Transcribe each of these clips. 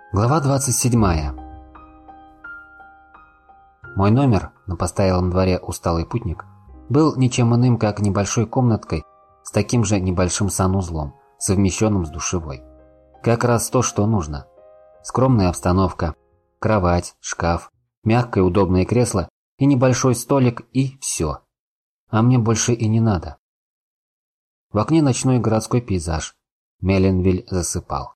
Глава 27. Мой номер на постоялом дворе «Усталый путник» был ничем иным, как небольшой комнаткой с таким же небольшим санузлом, совмещенным с душевой. Как раз то, что нужно. Скромная обстановка, кровать, шкаф, мягкое удобное кресло и небольшой столик, и все. А мне больше и не надо. В окне ночной городской пейзаж. Меленвиль засыпал.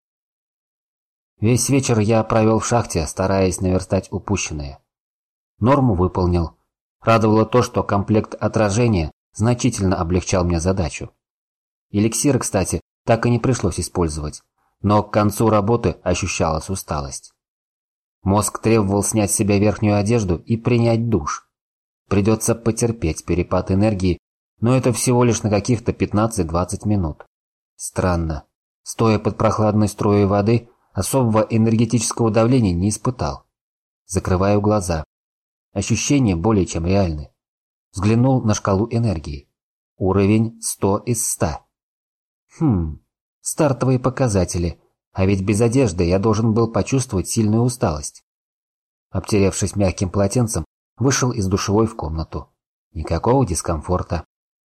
Весь вечер я провел в шахте, стараясь наверстать упущенное. Норму выполнил. Радовало то, что комплект отражения значительно облегчал мне задачу. Эликсиры, кстати, так и не пришлось использовать, но к концу работы ощущалась усталость. Мозг требовал снять с себя верхнюю одежду и принять душ. Придется потерпеть перепад энергии, но это всего лишь на каких-то 15-20 минут. Странно. Стоя под прохладной струей воды, особого энергетического давления не испытал. Закрываю глаза. Ощущения более чем реальны. Взглянул на шкалу энергии. Уровень 100 из 100. Стартовые показатели. А ведь без одежды я должен был почувствовать сильную усталость. Обтеревшись мягким полотенцем, вышел из душевой в комнату. Никакого дискомфорта.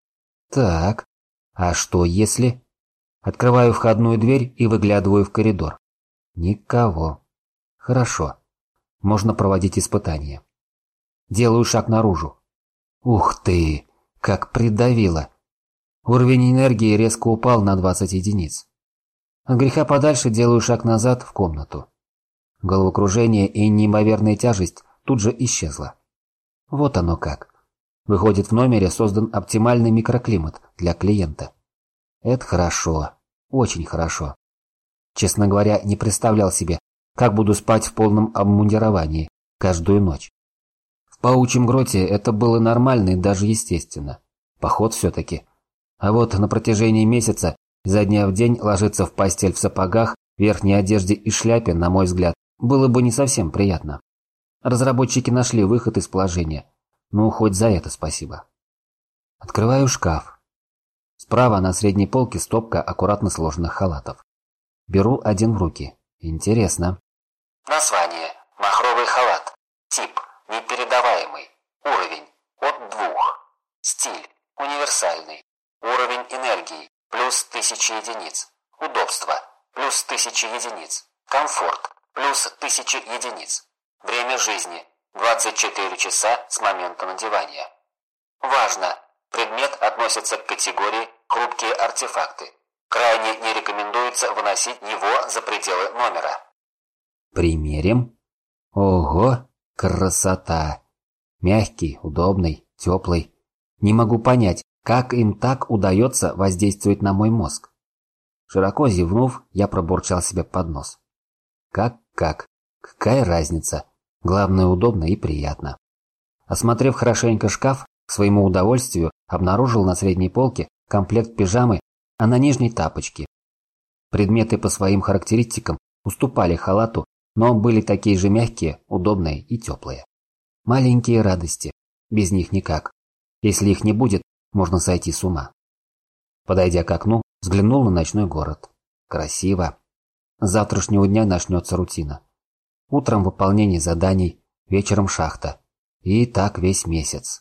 Так, а что если... Открываю входную дверь и выглядываю в коридор. Никого. Хорошо. Можно проводить испытания. Делаю шаг наружу. Ух ты, как придавило. Уровень энергии резко упал на 20 единиц. От греха подальше делаю шаг назад в комнату. Головокружение и неимоверная тяжесть тут же исчезла. Вот оно как. Выходит, в номере создан оптимальный микроклимат для клиента. Это хорошо. Очень хорошо. Честно говоря, не представлял себе, как буду спать в полном обмундировании каждую ночь. В паучьем гроте это было нормально и даже естественно. Поход все-таки. А вот на протяжении месяца изо дня в день ложиться в постель в сапогах, верхней одежде и шляпе, на мой взгляд, было бы не совсем приятно. Разработчики нашли выход из положения. Ну, хоть за это спасибо. Открываю шкаф. Справа на средней полке стопка аккуратно сложенных халатов. Беру один в руки. Интересно. Название. Махровый халат. Тип. Непередаваемый. Уровень. От 2. Стиль. Универсальный. Уровень энергии. Плюс 1000 единиц. Удобство. Плюс 1000 единиц. Комфорт. Плюс 1000 единиц. Время жизни. 24 часа с момента надевания. Важно! Предмет относится к категории «хрупкие артефакты». Крайне не рекомендуется выносить его за пределы номера. Примерим. Ого, красота! Мягкий, удобный, теплый. Не могу понять, как им так удается воздействовать на мой мозг. Широко зевнув, я пробурчал себе под нос. Как? Какая разница? Главное, удобно и приятно. Осмотрев хорошенько шкаф, к своему удовольствию обнаружил на средней полке комплект пижамы, а на нижней тапочки. Предметы по своим характеристикам уступали халату, но были такие же мягкие, удобные и теплые. Маленькие радости. Без них никак. Если их не будет, можно сойти с ума. Подойдя к окну, взглянул на ночной город. Красиво. С завтрашнего дня начнется рутина. Утром выполнение заданий, вечером шахта. И так весь месяц.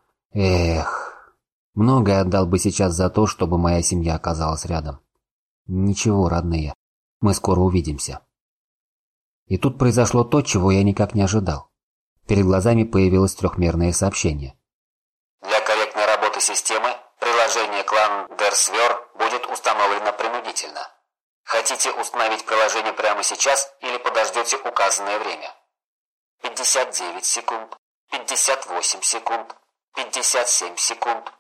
Эх, многое отдал бы сейчас за то, чтобы моя семья оказалась рядом. Ничего, родные, мы скоро увидимся. И тут произошло то, чего я никак не ожидал. Перед глазами появилось трехмерное сообщение. Для корректной работы системы приложение клан Дерсвер будет установлено принудительно. Хотите установить приложение прямо сейчас или подождете указанное время? 59 секунд, 58 секунд. 57 секунд.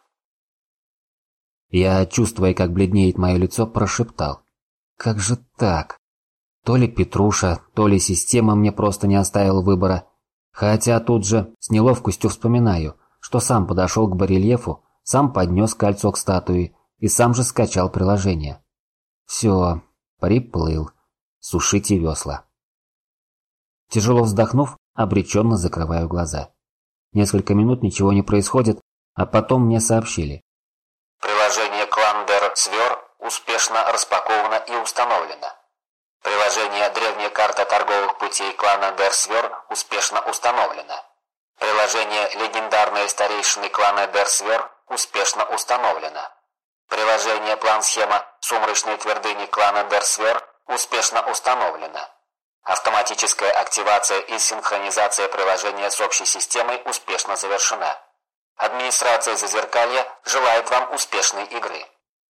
Я, чувствуя, как бледнеет мое лицо, прошептал. Как же так? То ли Петруша, то ли система мне просто не оставила выбора. Хотя тут же с неловкостью вспоминаю, что сам подошел к барельефу, сам поднес кольцо к статуе и сам же скачал приложение. Все, приплыл. Сушите весла. Тяжело вздохнув, обреченно закрываю глаза. Несколько минут ничего не происходит, а потом мне сообщили. Приложение клан Дерсвер успешно распаковано и установлено. Приложение «Древняя карта торговых путей клана Дерсвер» успешно установлено. Приложение «Легендарные старейшины клана Дерсвер» успешно установлено. Приложение «План-схема сумрачной твердыни клана Дерсвер» успешно установлено. Автоматическая активация и синхронизация приложения с общей системой успешно завершена. Администрация Зазеркалья желает вам успешной игры.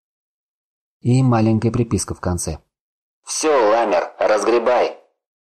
И маленькая приписка в конце. Все, Ламер, разгребай.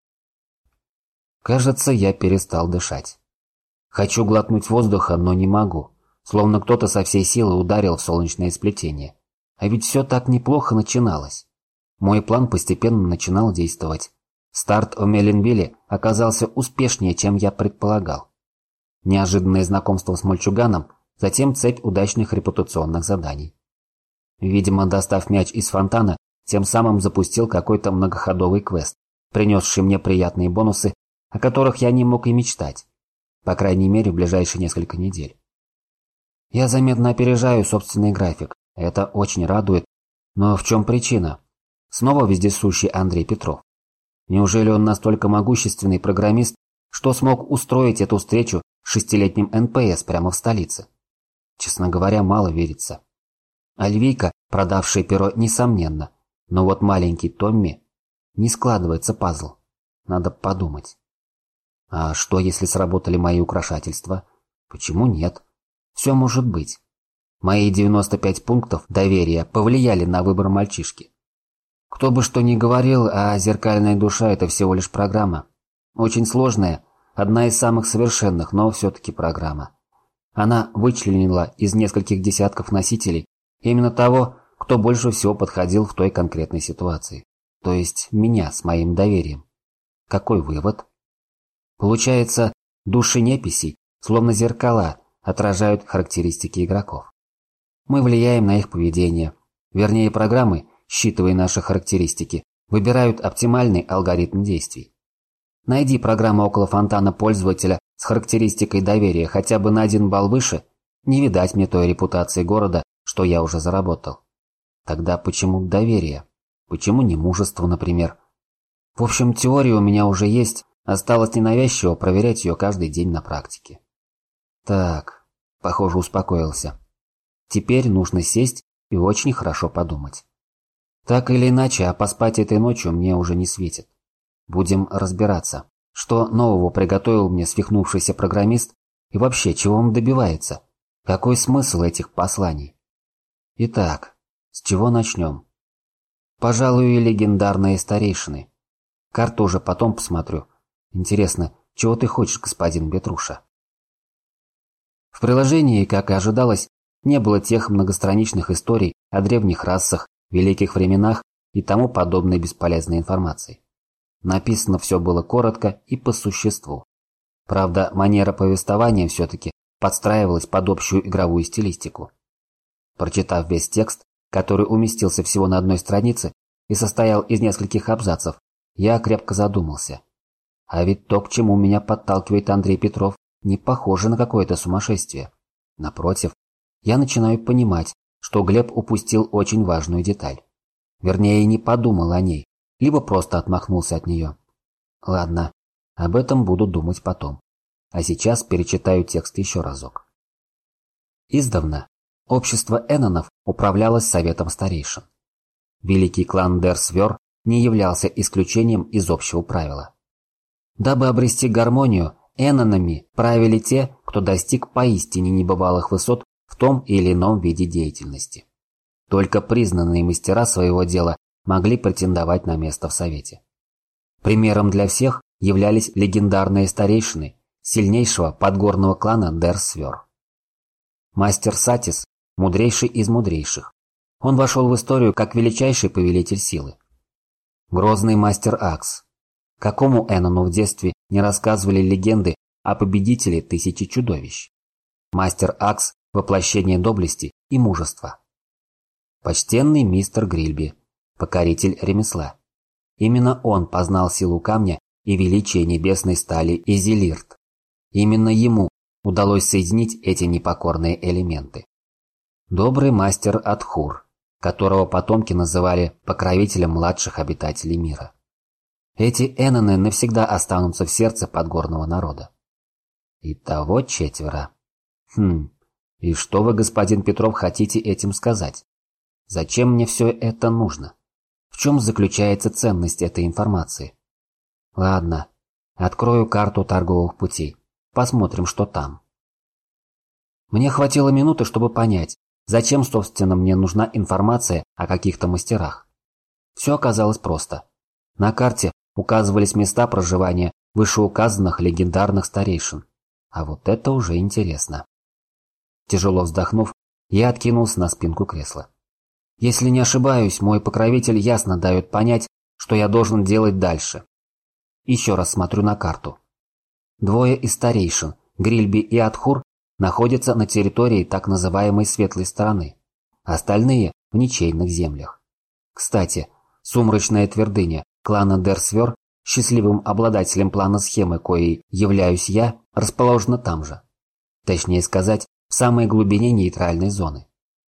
Кажется, я перестал дышать. Хочу глотнуть воздуха, но не могу. Словно кто-то со всей силы ударил в солнечное сплетение. А ведь все так неплохо начиналось. Мой план постепенно начинал действовать. Старт в Меленвилле оказался успешнее, чем я предполагал. Неожиданное знакомство с мальчуганом, затем цепь удачных репутационных заданий. Видимо, достав мяч из фонтана, тем самым запустил какой-то многоходовый квест, принесший мне приятные бонусы, о которых я не мог и мечтать. По крайней мере, в ближайшие несколько недель. Я заметно опережаю собственный график. Это очень радует. Но в чем причина? Снова вездесущий Андрей Петров. Неужели он настолько могущественный программист, что смог устроить эту встречу с 6-летним НПС прямо в столице? Честно говоря, мало верится. Альвийка, продавшая перо, несомненно. Но вот маленький Томми... Не складывается пазл. Надо подумать. А что, если сработали мои украшательства? Почему нет? Все может быть. Мои 95 пунктов доверия повлияли на выбор мальчишки. Кто бы что ни говорил, а зеркальная душа – это всего лишь программа. Очень сложная, одна из самых совершенных, но все-таки программа. Она вычленила из нескольких десятков носителей именно того, кто больше всего подходил в той конкретной ситуации. То есть меня с моим доверием. Какой вывод? Получается, души неписей, словно зеркала, отражают характеристики игроков. Мы влияем на их поведение. Вернее, программы, считывая наши характеристики, выбирают оптимальный алгоритм действий. Найди программу около фонтана пользователя с характеристикой доверия хотя бы на 1 балл выше, не видать мне той репутации города, что я уже заработал. Тогда почему доверие? Почему не мужество, например? В общем, теория у меня уже есть, осталось ненавязчиво проверять ее каждый день на практике. Так, похоже, успокоился. Теперь нужно сесть и очень хорошо подумать. Так или иначе, а поспать этой ночью мне уже не светит. Будем разбираться, что нового приготовил мне свихнувшийся программист и вообще, чего он добивается, какой смысл этих посланий. Итак, с чего начнем? Пожалуй, легендарные старейшины. Карту уже потом посмотрю. Интересно, чего ты хочешь, господин Петруша? В приложении, как и ожидалось, не было тех многостраничных историй о древних расах, великих временах и тому подобной бесполезной информации. Написано все было коротко и по существу. Правда, манера повествования все-таки подстраивалась под общую игровую стилистику. Прочитав весь текст, который уместился всего на одной странице и состоял из нескольких абзацев, я крепко задумался. А ведь то, к чему меня подталкивает Андрей Петров, не похоже на какое-то сумасшествие. Напротив, я начинаю понимать, что Глеб упустил очень важную деталь. Вернее, не подумал о ней, либо просто отмахнулся от нее. Ладно, об этом буду думать потом. А сейчас перечитаю текст еще разок. Издавна общество Эннонов управлялось советом старейшин. Великий клан Дерсвер не являлся исключением из общего правила. Дабы обрести гармонию, Эннонами правили те, кто достиг поистине небывалых высот в том или ином виде деятельности. Только признанные мастера своего дела могли претендовать на место в совете. Примером для всех являлись легендарные старейшины сильнейшего подгорного клана Дерсвер. Мастер Сатис – мудрейший из мудрейших. Он вошел в историю как величайший повелитель силы. Грозный мастер Акс. Какому Эннону в детстве не рассказывали легенды о победителе тысячи чудовищ? Мастер Акс – воплощение доблести и мужества. Почтенный мистер Грильби, покоритель ремесла. Именно он познал силу камня и величие небесной стали Изилирт. Именно ему удалось соединить эти непокорные элементы. Добрый мастер Атхур, которого потомки называли покровителем младших обитателей мира. Эти Эноны навсегда останутся в сердце подгорного народа. Итого 4. И что вы, господин Петров, хотите этим сказать? Зачем мне все это нужно? В чем заключается ценность этой информации? Ладно, открою карту торговых путей. Посмотрим, что там. Мне хватило минуты, чтобы понять, зачем, собственно, мне нужна информация о каких-то мастерах. Все оказалось просто. На карте указывались места проживания вышеуказанных легендарных старейшин. А вот это уже интересно. Тяжело вздохнув, я откинулся на спинку кресла. Если не ошибаюсь, мой покровитель ясно дает понять, что я должен делать дальше. Еще раз смотрю на карту. 2 из старейшин, Грильби и Атхур, находятся на территории так называемой светлой стороны. Остальные в ничейных землях. Кстати, сумрачная твердыня клана Дерсвер, счастливым обладателем плана схемы, коей являюсь я, расположена там же. Точнее сказать, в самой глубине нейтральной зоны.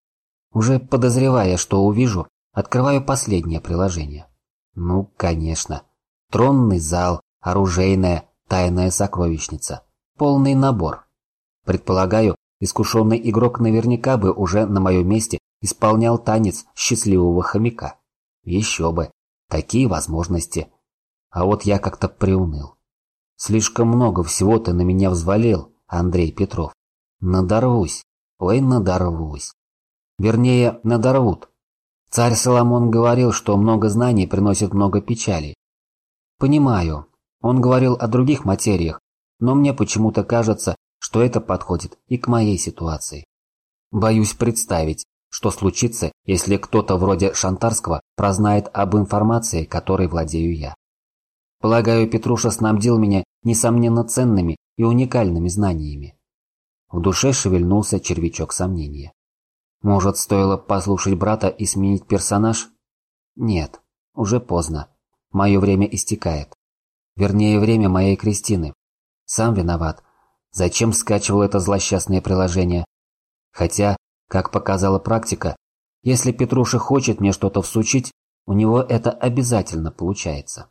Уже подозревая, что увижу, открываю последнее приложение. Ну, конечно. Тронный зал, оружейная, тайная сокровищница. Полный набор. Предполагаю, искушенный игрок наверняка бы уже на моем месте исполнял танец счастливого хомяка. Еще бы. Такие возможности. А вот я как-то приуныл. Слишком много всего ты на меня взвалил, Андрей Петров. Надорвусь. Ой, надорвусь. Вернее, надорвут. Царь Соломон говорил, что много знаний приносит много печали. Понимаю, он говорил о других материях, но мне почему-то кажется, что это подходит и к моей ситуации. Боюсь представить, что случится, если кто-то вроде Шантарского прознает об информации, которой владею я. Полагаю, Петруша снабдил меня несомненно ценными и уникальными знаниями. В душе шевельнулся червячок сомнения. Может, стоило послушать брата и сменить персонаж? Нет, уже поздно. Мое время истекает. Вернее, время моей Кристины. Сам виноват. Зачем скачивал это злосчастное приложение? Хотя, как показала практика, если Петруша хочет мне что-то всучить, у него это обязательно получается.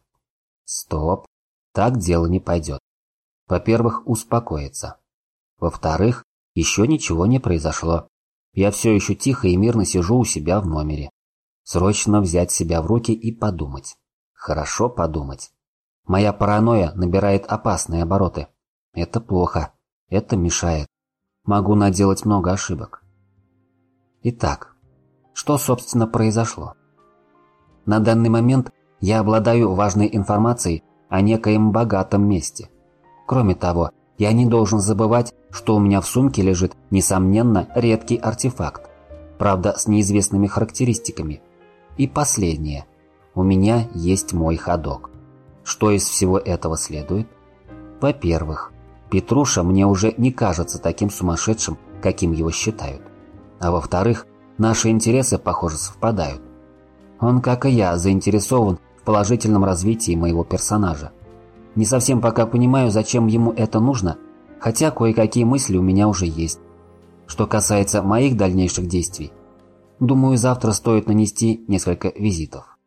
Стоп, так дело не пойдет. Во-первых, успокоиться. Во-вторых, еще ничего не произошло. Я все еще тихо и мирно сижу у себя в номере. Срочно взять себя в руки и подумать. Хорошо подумать. Моя паранойя набирает опасные обороты. Это плохо. Это мешает. Могу наделать много ошибок. Итак, что, собственно, произошло? На данный момент я обладаю важной информацией о некоем богатом месте. Кроме того, я не должен забывать, что у меня в сумке лежит, несомненно, редкий артефакт. Правда, с неизвестными характеристиками. И последнее. У меня есть мой ходок. Что из всего этого следует? Во-первых, Петруша мне уже не кажется таким сумасшедшим, каким его считают. А во-вторых, наши интересы, похоже, совпадают. Он, как и я, заинтересован в положительном развитии моего персонажа. Не совсем пока понимаю, зачем ему это нужно, хотя кое-какие мысли у меня уже есть. Что касается моих дальнейших действий, думаю, завтра стоит нанести несколько визитов.